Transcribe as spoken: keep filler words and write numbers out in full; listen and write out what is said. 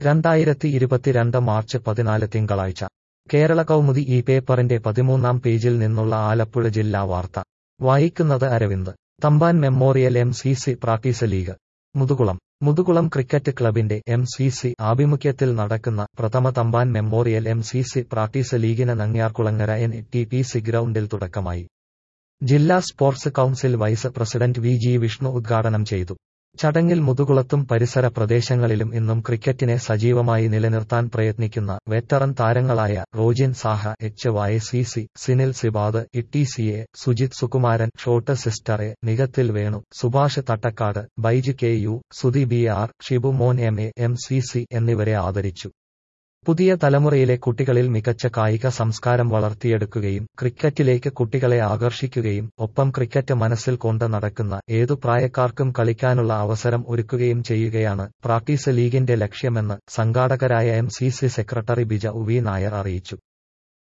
രണ്ടായിരത്തി ഇരുപത്തിരണ്ട് മാർച്ച് പതിനാല് തിങ്കളാഴ്ച കേരള കൗമുദി ഈ പേപ്പറിന്റെ പതിമൂന്നാം പേജിൽ നിന്നുള്ള ആലപ്പുഴ ജില്ലാ വാർത്ത വായിക്കുന്നത് Aravind. Thampan memorial M C C practice league Muthukulam. Muthukulam cricket ക്ലബിന്റെ എം സി സി ആഭിമുഖ്യത്തിൽ നടക്കുന്ന പ്രഥമ Thampan memorial M C C practice ലീഗിന് Nangiarkulangara N T P C ഗ്രൗണ്ടിൽ തുടക്കമായി. ജില്ലാ sports council vice president V G Vishnu ഉദ്ഘാടനം ചെയ്തു. ചടങ്ങിൽ മുതുകുളത്തും പരിസര പ്രദേശങ്ങളിലും ഇന്നും ക്രിക്കറ്റിനെ സജീവമായി നിലനിർത്താൻ പ്രയത്നിക്കുന്ന വെറ്ററൻ താരങ്ങളായ Rojin Saha, H Y C C, Sinil Sibad, Itty C A, Sujith Sukumaran, ഷോട്ട് സിസ്റ്റർ എ, Nikathil Venu, Subhash Thattakkad, Baij K U, Sudhi B R, Shibumon M A, M C C എന്നിവരെ ആദരിച്ചു. പുതിയ തലമുറയിലെ കുട്ടികളിൽ മികച്ച കായിക സംസ്കാരം വളർത്തിയെടുക്കുകയും ക്രിക്കറ്റിലേക്ക് കുട്ടികളെ ആകർഷിക്കുകയും ഒപ്പം ക്രിക്കറ്റ് മനസ്സിൽ കൊണ്ട് നടക്കുന്ന ഏതു പ്രായക്കാർക്കും കളിക്കാനുള്ള അവസരം ഒരുക്കുകയും ചെയ്യുകയാണ് പ്രാക്ടീസ് ലീഗിന്റെ ലക്ഷ്യമെന്ന് സംഘാടകരായ M C C secretary Biju V Nair അറിയിച്ചു.